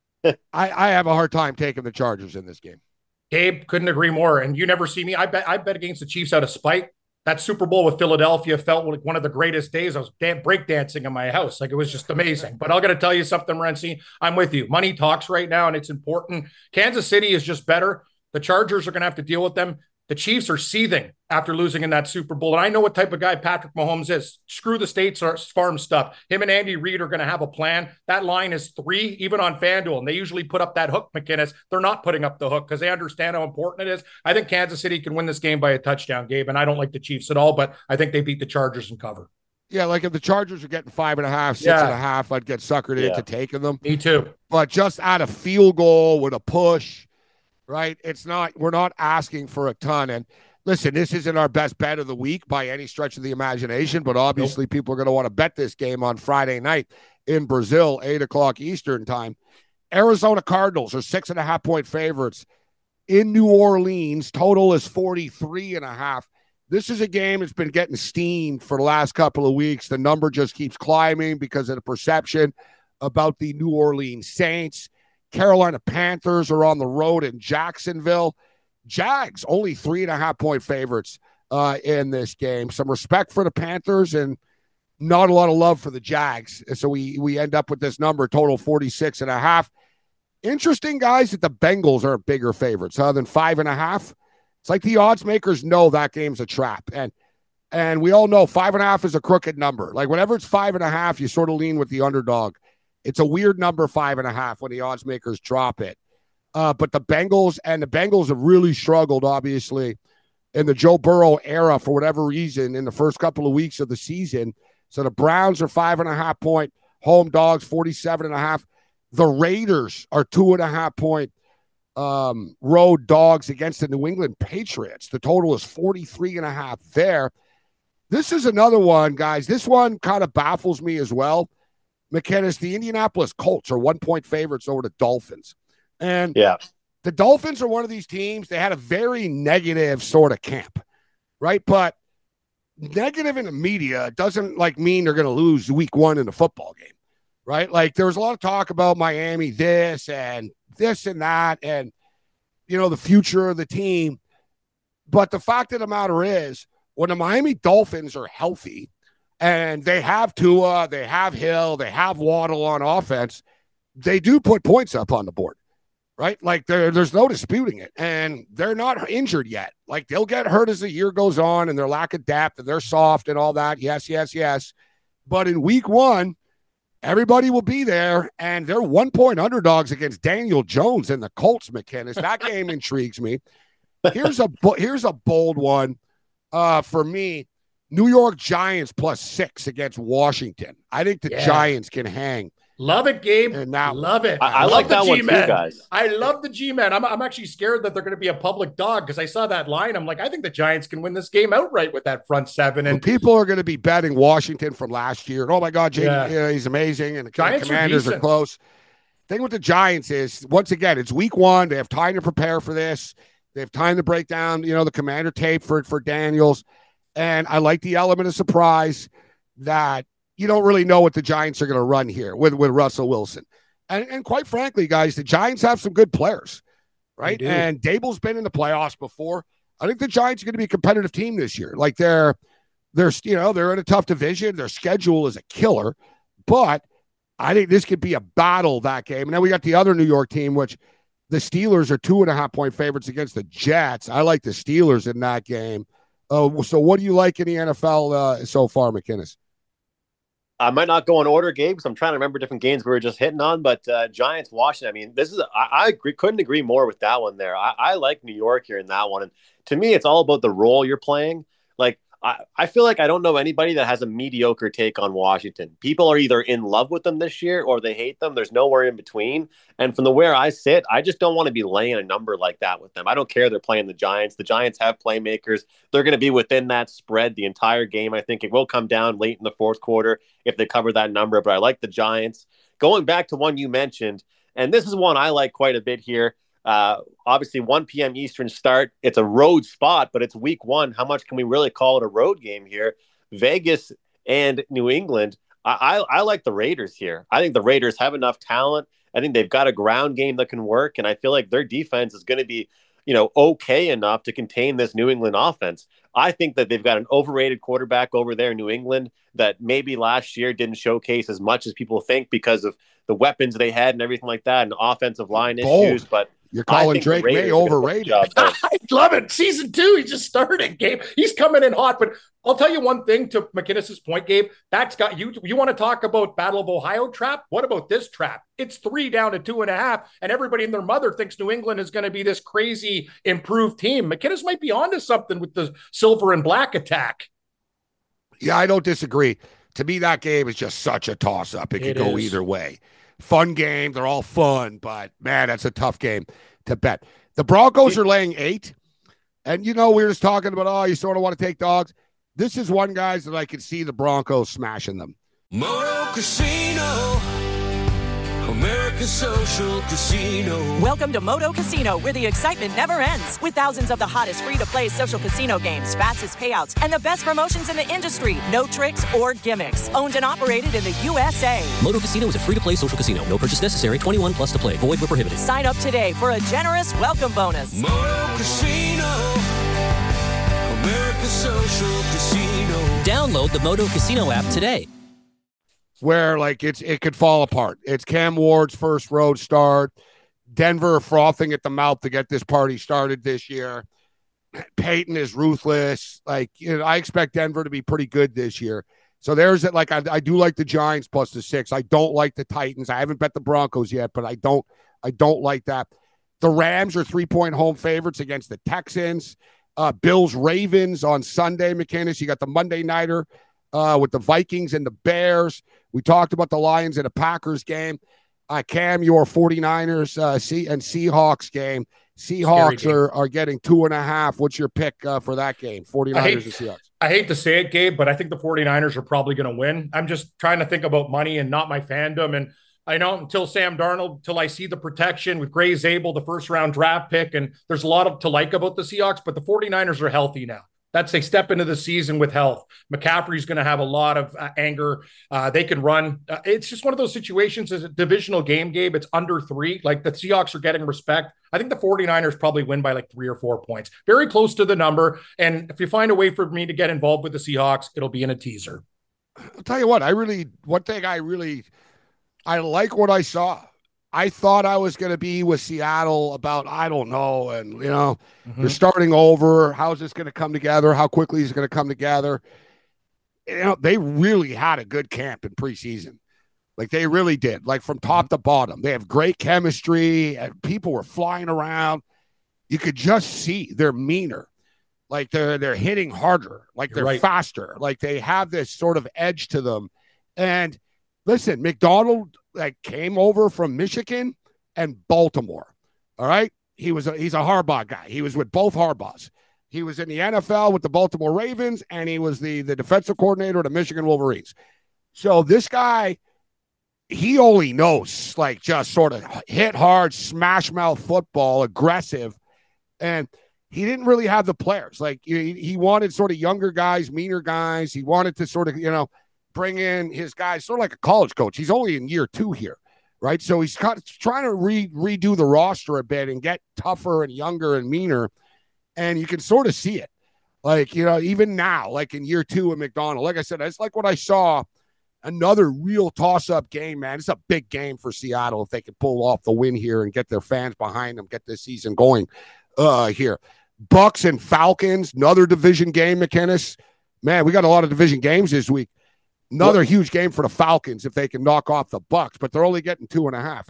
I have a hard time taking the Chargers in this game. Gabe, couldn't agree more. And you never see me. I bet against the Chiefs out of spite. That Super Bowl with Philadelphia felt like one of the greatest days. I was breakdancing in my house. It was just amazing. But I'll got to tell you something, Renzi. I'm with you. Money talks right now, and it's important. Kansas City is just better. The Chargers are going to have to deal with them. The Chiefs are seething after losing in that Super Bowl. And I know what type of guy Patrick Mahomes is. Screw the State Farm stuff. Him and Andy Reid are going to have a plan. That line is 3, even on FanDuel. And they usually put up that hook, McInnes. They're not putting up the hook because they understand how important it is. I think Kansas City can win this game by a touchdown, Gabe. And I don't like the Chiefs at all, but I think they beat the Chargers and cover. Yeah, if the Chargers are getting 5.5, 6.5, I'd get suckered into taking them. Me too. But just at a field goal with a push, right? We're not asking for a ton. And listen, this isn't our best bet of the week by any stretch of the imagination, but obviously people are going to want to bet this game on Friday night in Brazil, 8:00 Eastern time. Arizona Cardinals are 6.5 point favorites in New Orleans. Total is 43.5. This is a game that's been getting steamed for the last couple of weeks. The number just keeps climbing because of the perception about the New Orleans Saints. Carolina Panthers are on the road in Jacksonville. Jags, only 3.5 point favorites in this game. Some respect for the Panthers, and not a lot of love for the Jags. So we end up with this number, total 46.5. Interesting, guys, that the Bengals are bigger favorites than 5.5. It's like the odds makers know that game's a trap. And we all know 5.5 is a crooked number. Like whenever it's 5.5, you sort of lean with the underdog. It's a weird number, 5.5, when the odds makers drop it. But the Bengals have really struggled, obviously, in the Joe Burrow era for whatever reason in the first couple of weeks of the season. So the Browns are 5.5-point home dogs, 47.5. The Raiders are 2.5-point road dogs against the New England Patriots. The total is 43.5 there. This is another one, guys. This one kind of baffles me as well. McKinnis, the Indianapolis Colts are 1-point favorites over the Dolphins. And the Dolphins are one of these teams. They had a very negative sort of camp, right? But negative in the media doesn't mean they're going to lose week 1 in the football game, right? Like there was a lot of talk about Miami, this and that, and, the future of the team. But the fact of the matter is, when the Miami Dolphins are healthy and they have Tua, they have Hill, they have Waddle on offense, they do put points up on the board, right? Like there's no disputing it. And they're not injured yet. Like they'll get hurt as the year goes on and their lack of depth and they're soft and all that. Yes. But in week 1, everybody will be there, and they're 1-point underdogs against Daniel Jones and the Colts, McKinnis. That game intrigues me. Here's a bold one for me. New York Giants +6 against Washington. I think the Giants can hang. Love it, Gabe. And now, love it. I like that one too, guys. I love the G-Man. I'm actually scared that they're going to be a public dog because I saw that line. I'm like, I think the Giants can win this game outright with that front seven. And people are going to be betting Washington from last year. Oh, my God, Jamie, he's amazing. And the Commanders are close. Thing with the Giants is, once again, it's week 1. They have time to prepare for this. They have time to break down, the Commander tape for Daniels. And I like the element of surprise that you don't really know what the Giants are going to run here with Russell Wilson. And quite frankly, guys, the Giants have some good players, right? And Dable's been in the playoffs before. I think the Giants are going to be a competitive team this year. Like they're in a tough division. Their schedule is a killer, but I think this could be a battle, that game. And then we got the other New York team, which the Steelers are 2.5-point favorites against the Jets. I like the Steelers in that game. So what do you like in the NFL so far, McKinnis? I might not go in order, Gabe, because I'm trying to remember different games we were just hitting on, but Giants, Washington, I mean, I couldn't agree more with that one there. I like New York here in that one. And to me, it's all about the role you're playing. Like, I feel like I don't know anybody that has a mediocre take on Washington. People are either in love with them this year or they hate them. There's nowhere in between. And from where I sit, I just don't want to be laying a number like that with them. I don't care they're playing the Giants. The Giants have playmakers. They're going to be within that spread the entire game. I think it will come down late in the fourth quarter if they cover that number. But I like the Giants. Going back to one you mentioned, and this is one I like quite a bit here. Obviously 1 p.m. Eastern start. It's a road spot, but it's week 1. How much can we really call it a road game here? Vegas and New England. I like the Raiders here. I think the Raiders have enough talent. I think they've got a ground game that can work, and I feel like their defense is going to be, okay enough to contain this New England offense. I think that they've got an overrated quarterback over there in New England that maybe last year didn't showcase as much as people think because of the weapons they had and everything like that and offensive line issues, but you're calling Drake May overrated. I love it. Season 2, he's just starting, Gabe. He's coming in hot. But I'll tell you one thing to McKinnis's point, Gabe. That's got you. You want to talk about Battle of Ohio trap? What about this trap? It's 3 down to 2.5, and everybody and their mother thinks New England is going to be this crazy improved team. McKinnis might be onto something with the silver and black attack. Yeah, I don't disagree. To me, that game is just such a toss-up. It could go either way. Fun game. They're all fun, but, man, that's a tough game to bet. The Broncos are laying 8. And, we were just talking about, you sort of want to take dogs. This is one, guys, that I can see the Broncos smashing them. Moto Casino, America's social casino. Welcome to Moto Casino, where the excitement never ends. With thousands of the hottest free-to-play social casino games, fastest payouts, and the best promotions in the industry. No tricks or gimmicks. Owned and operated in the USA. Moto Casino is a free-to-play social casino. No purchase necessary. 21 plus to play. Void where prohibited. Sign up today for a generous welcome bonus. Moto Casino, America's social casino. Download Download the Moto Casino app today. Where like it could fall apart. It's Cam Ward's first road start. Denver frothing at the mouth to get this party started this year. Peyton is ruthless. Like, I expect Denver to be pretty good this year. So there's it. Like, I do like the Giants plus the 6. I don't like the Titans. I haven't bet the Broncos yet, but I don't like that. The Rams are 3-point home favorites against the Texans. Bills Ravens on Sunday, McInnes. You got the Monday nighter with the Vikings and the Bears. We talked about the Lions and the Packers game. Cam, your 49ers and Seahawks game. Seahawks are getting 2.5. What's your pick for that game? 49ers and Seahawks. I hate to say it, Gabe, but I think the 49ers are probably going to win. I'm just trying to think about money and not my fandom. And I know until Sam Darnold, till I see the protection with Gray Zabel, the first-round draft pick, and there's a lot to like about the Seahawks, but the 49ers are healthy now. They step into the season with health. McCaffrey's going to have a lot of anger. They can run. It's just one of those situations as a divisional game, Gabe. It's under 3. Like, the Seahawks are getting respect. I think the 49ers probably win by like 3 or 4 points. Very close to the number. And if you find a way for me to get involved with the Seahawks, it'll be in a teaser. I'll tell you what, I like what I saw. I thought I was going to be with Seattle about, I don't know, and, they're starting over. How's this going to come together? How quickly is it going to come together? They really had a good camp in preseason. Like, they really did, like, from top to bottom. They have great chemistry, and people were flying around. You could just see they're meaner. Like, they're hitting harder. Like, they're faster. Like, they have this sort of edge to them. And listen, McDonald came over from Michigan and Baltimore. All right. He's a Harbaugh guy. He was with both Harbaughs. He was in the NFL with the Baltimore Ravens, and he was the defensive coordinator of the Michigan Wolverines. So this guy, he only knows just sort of hit hard, smash mouth football, aggressive. And he didn't really have the players. Like, he wanted sort of younger guys, meaner guys. He wanted to sort of, bring in his guys, sort of like a college coach. He's only in year 2 here, right? So he's trying to redo the roster a bit and get tougher and younger and meaner. And you can sort of see it. Like, even now, like in year 2 of McDonald, like I said, it's like what I saw, another real toss-up game, man. It's a big game for Seattle if they can pull off the win here and get their fans behind them, get this season going here. Bucks and Falcons, another division game, McInnes. Man, we got a lot of division games this week. Another huge game for the Falcons if they can knock off the Bucks, but they're only getting 2.5.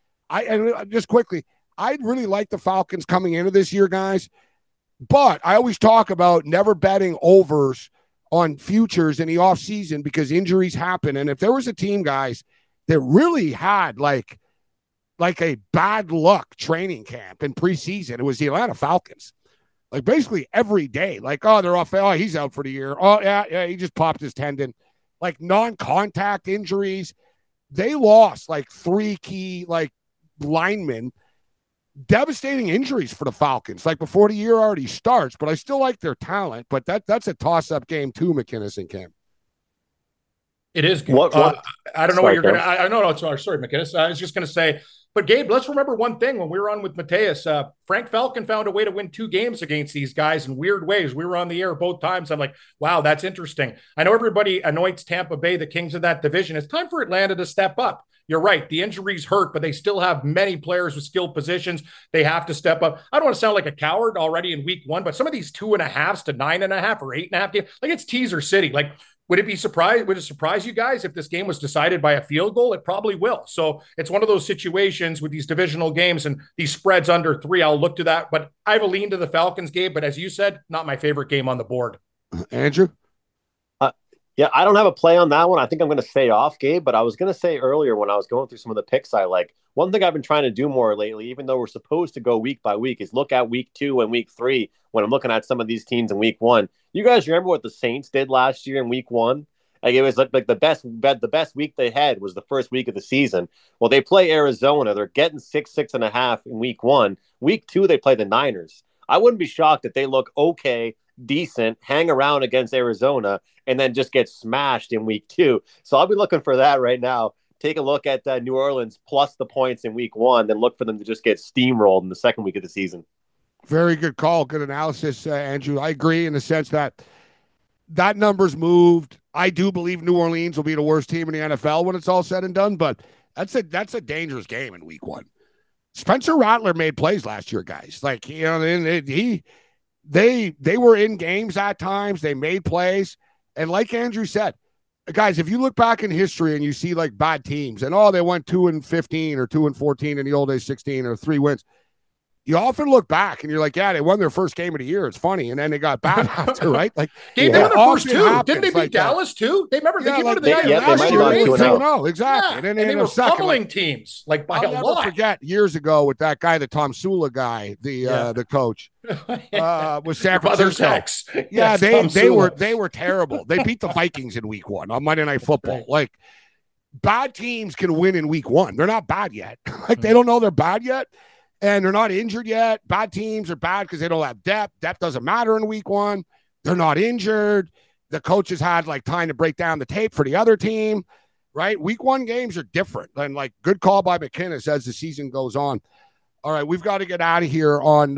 And just quickly, I'd really like the Falcons coming into this year, guys. But I always talk about never betting overs on futures in the offseason because injuries happen. And if there was a team, guys, that really had like a bad luck training camp in preseason, it was the Atlanta Falcons. Like, basically every day, they're off. Oh, he's out for the year. Oh, yeah, he just popped his tendon. Like, non-contact injuries. They lost 3 key linemen. Devastating injuries for the Falcons, before the year already starts. But I still like their talent. But that's a toss-up game too, McInnes and Cam. It is. What? I don't know what you're going to. I know. Sorry, McInnes. I was just going to say. But, Gabe, let's remember one thing. When we were on with Mateus, Frank Falcon found a way to win 2 games against these guys in weird ways. We were on the air both times. I'm like, wow, that's interesting. I know everybody anoints Tampa Bay the kings of that division. It's time for Atlanta to step up. You're right. The injuries hurt, but they still have many players with skilled positions. They have to step up. I don't want to sound like a coward already in week 1, but some of these 2.5s to 9.5 or 8.5 games, it's teaser city. Would it surprise you guys if this game was decided by a field goal? It probably will. So it's one of those situations with these divisional games and these spreads under 3. I'll look to that. But I have a lean to the Falcons game. But as you said, not my favorite game on the board. Andrew? Yeah, I don't have a play on that one. I think I'm going to stay off, Gabe. But I was going to say earlier when I was going through some of the picks I like, one thing I've been trying to do more lately, even though we're supposed to go week by week, is look at week 2 and week 3 when I'm looking at some of these teams in week 1. You guys remember what the Saints did last year in week 1? It was like the best week they had was the first week of the season. Well, they play Arizona. They're getting 6.5 in week 1. Week 2, they play the Niners. I wouldn't be shocked if they look okay, decent, hang around against Arizona, and then just get smashed in week 2. So I'll be looking for that right now. Take a look at New Orleans plus the points in week 1, then look for them to just get steamrolled in the second week of the season. Very good call. Good analysis, Andrew. I agree in the sense that that number's moved. I do believe New Orleans will be the worst team in the NFL when it's all said and done, but that's a dangerous game in week one. Spencer Rattler made plays last year, guys. Like, you know, they were in games at times. They made plays. And like Andrew said, guys, if you look back in history and you see like bad teams and they went 2-15 or 2-14 in the old days, 16 or 3 wins. You often look back and you're like, yeah, they won their first game of the year. It's funny. And then they got bad after, right? Like, they won their first two. Didn't they beat Dallas too? They remember they came out of the last year. 2-0. Exactly. Yeah. And then they were pummeling teams like by I'll a never lot. Forget years ago with that guy, the Tom Sula guy, the coach, with San Francisco. Yeah, they were terrible. They beat the Vikings in week one on Monday Night Football. Like, bad teams can win in week one. They're not bad yet. Like, they don't know they're bad yet. And they're not injured yet. Bad teams are bad because they don't have depth. Depth doesn't matter in week one. They're not injured. The coaches had like time to break down the tape for the other team, right? Week one games are different. And like, good call by McKinnis as the season goes on. All right, we've got to get out of here on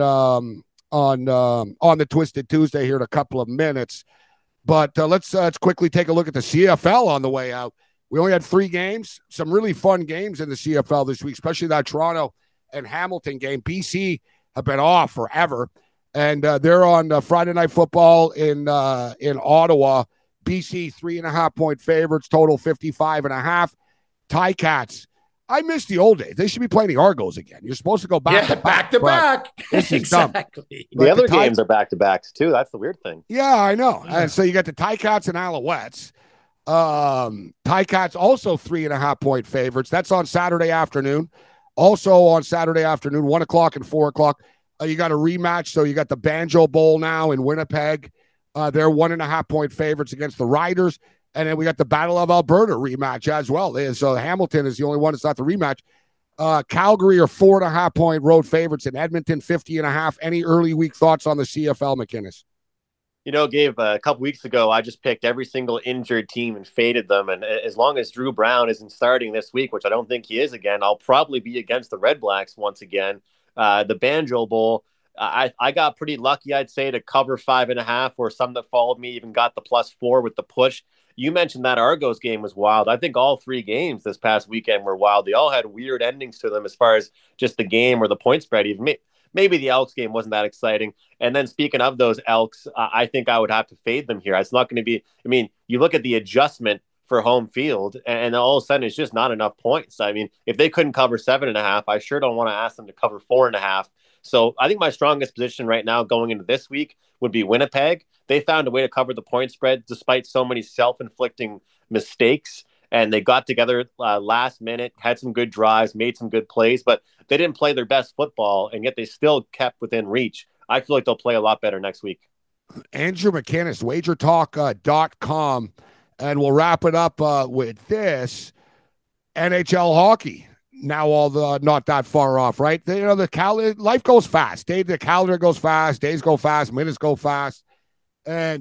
the Twisted Tuesday here in a couple of minutes. But let's quickly take a look at the CFL on the way out. We only had 3 games, some really fun games in the CFL this week, especially that Toronto and Hamilton game. BC have been off forever, and they're on Friday Night Football in Ottawa. BC 3.5-point favorites, total 55.5. Ticats. I miss the old days. They should be playing the Argos again. You're supposed to go back to back. This is exactly. The other games are back to backs too. That's the weird thing. Yeah, I know. Yeah. And so you got the Ticats and Alouettes. Ticats also 3.5-point favorites. That's on Saturday afternoon. Also on Saturday afternoon, 1 o'clock and 4 o'clock, you got a rematch. So you got the Banjo Bowl now in Winnipeg. They're 1.5-point favorites against the Riders. And then we got the Battle of Alberta rematch as well. So Hamilton is the only one that's not the rematch. Calgary are 4.5-point road favorites in Edmonton, 50.5. Any early week thoughts on the CFL, McInnes? You know, Gabe, a couple weeks ago, I just picked every single injured team and faded them. And as long as Drew Brown isn't starting this week, which I don't think he is again, I'll probably be against the Red Blacks once again. The Banjo Bowl, I got pretty lucky, I'd say, to cover 5.5, or some that followed me even got the +4 with the push. You mentioned that Argos game was wild. I think all 3 games this past weekend were wild. They all had weird endings to them as far as just the game or the point spread. Even maybe the Elks game wasn't that exciting. And then speaking of those Elks, I think I would have to fade them here. It's not going to be, I mean, you look at the adjustment for home field and all of a sudden it's just not enough points. I mean, if they couldn't cover 7.5, I sure don't want to ask them to cover 4.5. So I think my strongest position right now going into this week would be Winnipeg. They found a way to cover the point spread despite so many self-inflicting mistakes. And they got together last minute, had some good drives, made some good plays, but they didn't play their best football, and yet they still kept within reach. I feel like they'll play a lot better next week. Andrew McInnes, wagertalk.com, and we'll wrap it up with this. NHL hockey, now not that far off, right? Life goes fast. The calendar goes fast, days go fast, minutes go fast. And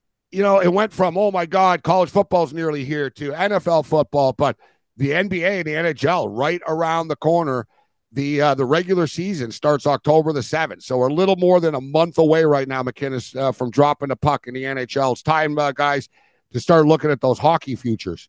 it went from, oh, my God, college football's nearly here to NFL football, but the NBA and the NHL right around the corner. The regular season starts October the 7th, so we're a little more than a month away right now, McInnes, from dropping the puck in the NHL. It's time, guys, to start looking at those hockey futures.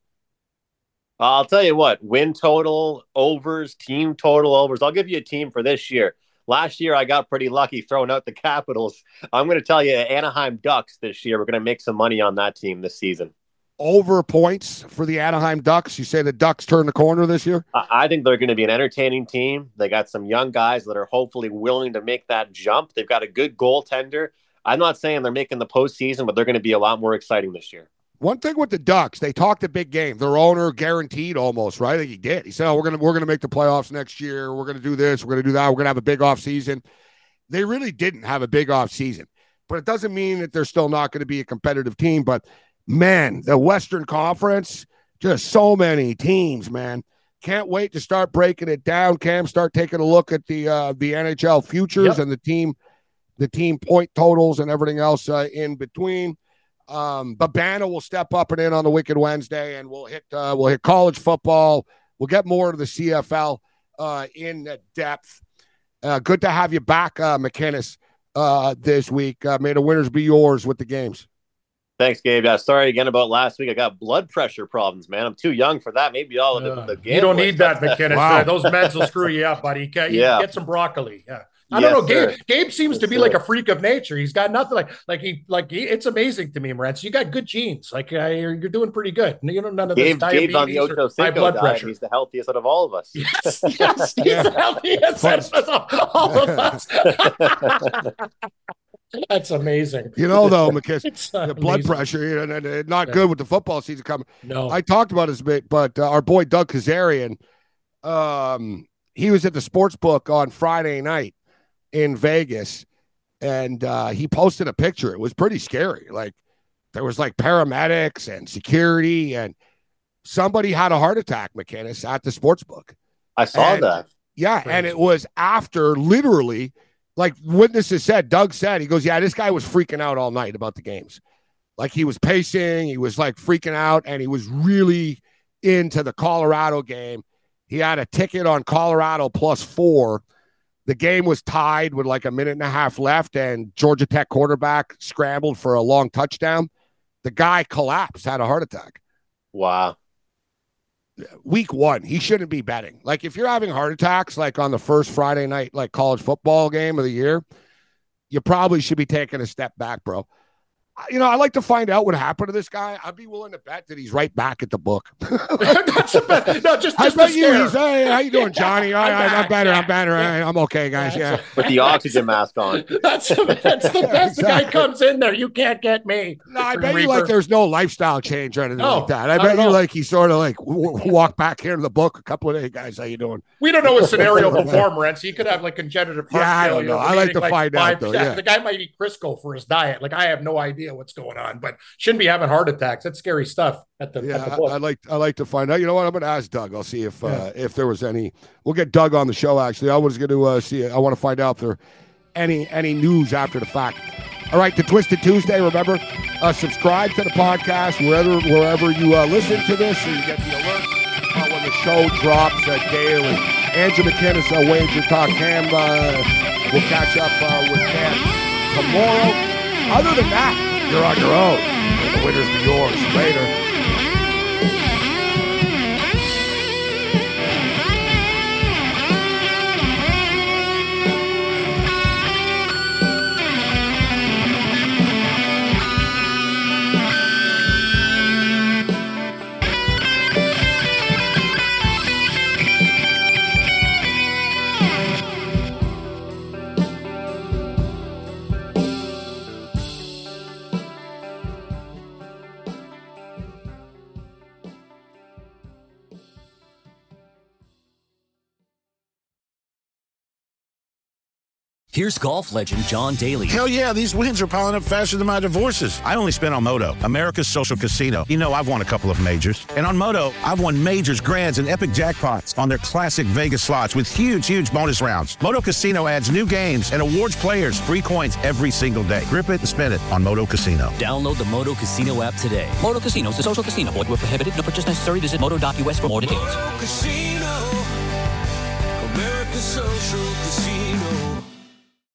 I'll tell you what, win total overs, team total overs. I'll give you a team for this year. Last year, I got pretty lucky throwing out the Capitals. I'm going to tell you, Anaheim Ducks this year, we're going to make some money on that team this season. Over points for the Anaheim Ducks. You say the Ducks turn the corner this year? I think they're going to be an entertaining team. They got some young guys that are hopefully willing to make that jump. They've got a good goaltender. I'm not saying they're making the postseason, but they're going to be a lot more exciting this year. One thing with the Ducks, they talked a big game. Their owner guaranteed almost, right? I think he did. He said, we're gonna make the playoffs next year. We're gonna do this. We're gonna do that. We're gonna have a big off season. They really didn't have a big off season, but it doesn't mean that they're still not going to be a competitive team. But man, the Western Conference, just so many teams, man. Can't wait to start breaking it down. Cam, start taking a look at the NHL futures and the team point totals and everything else in between. Babana will step up and in on the Wicked Wednesday, and we'll hit college football. We'll get more to the CFL in depth. Good to have you back, McInnes, this week. May the winners be yours with the games. Thanks, Gabe. Yeah, sorry again about last week. I got blood pressure problems, man. I'm too young for that. Maybe all of the game. You don't need that, McKinnon. Wow. Those meds will screw you up, buddy. Get some broccoli. Yeah. I don't know. Gabe seems to be like a freak of nature. He's got nothing it's amazing to me, Morenz. You got good genes. You're doing pretty good. You know, none of this diabetes Gabe's on the Ocho high blood pressure. He's the healthiest out of all of us. Yes, he's the healthiest out of all of us. That's amazing. You know, though, McKinnon, the blood pressure, not good with the football season coming. No, I talked about this a bit, but our boy Doug Kazarian, he was at the sports book on Friday night in Vegas, and he posted a picture. It was pretty scary. Like, there was like paramedics and security, and somebody had a heart attack, McKinnon, at the sports book. I saw that. Yeah, and it was after literally, like witnesses said, Doug said, he goes, yeah, this guy was freaking out all night about the games. Like, he was pacing, he was like freaking out, and he was really into the Colorado game. He had a ticket on Colorado +4. The game was tied with like a minute and a half left, and Georgia Tech quarterback scrambled for a long touchdown. The guy collapsed, had a heart attack. Wow. Week 1, he shouldn't be betting. Like, if you're having heart attacks, like on the first Friday night, like college football game of the year, you probably should be taking a step back, bro. You know, I'd like to find out what happened to this guy. I'd be willing to bet that he's right back at the book. That's a bet. No, just I bet you. scare. He's, hey, how you doing, Johnny? I'm better. I'm okay, guys. Yeah. With the oxygen mask on. That's the best. Exactly. The guy comes in there. You can't get me. No, I bet you like there's no lifestyle change or anything like that. I bet you like he sort of like walk back here to the book a couple of days. Guys, how you doing? We don't know his scenario before, Morenz. He could have like congenital heart failure. I don't know. I like to find out, though. Yeah. The guy might eat Crisco for his diet. Like, I have no idea what's going on, but shouldn't be having heart attacks. That's scary stuff at the book. I like to find out. You know what? I'm going to ask Doug. I'll see if there was any. We'll get Doug on the show. Actually, I was going to see. I want to find out if there any news after the fact. All right, the Twisted Tuesday. Remember, subscribe to the podcast wherever you listen to this, so you get the alerts when the show drops daily. Andrew McKinnon, Wager Talk Cam. We'll catch up with Cam tomorrow. Other than that, you're on your own. And the winner's be yours. Later. Here's golf legend John Daly. Hell yeah, these wins are piling up faster than my divorces. I only spent on Moto, America's social casino. You know, I've won a couple of majors. And on Moto, I've won majors, grands, and epic jackpots on their classic Vegas slots with huge, huge bonus rounds. Moto Casino adds new games and awards players free coins every single day. Grip it and spin it on Moto Casino. Download the Moto Casino app today. Moto Casino is a social casino. Void where prohibited. No purchase necessary. Visit moto.us for more details. Moto Casino, America's social casino.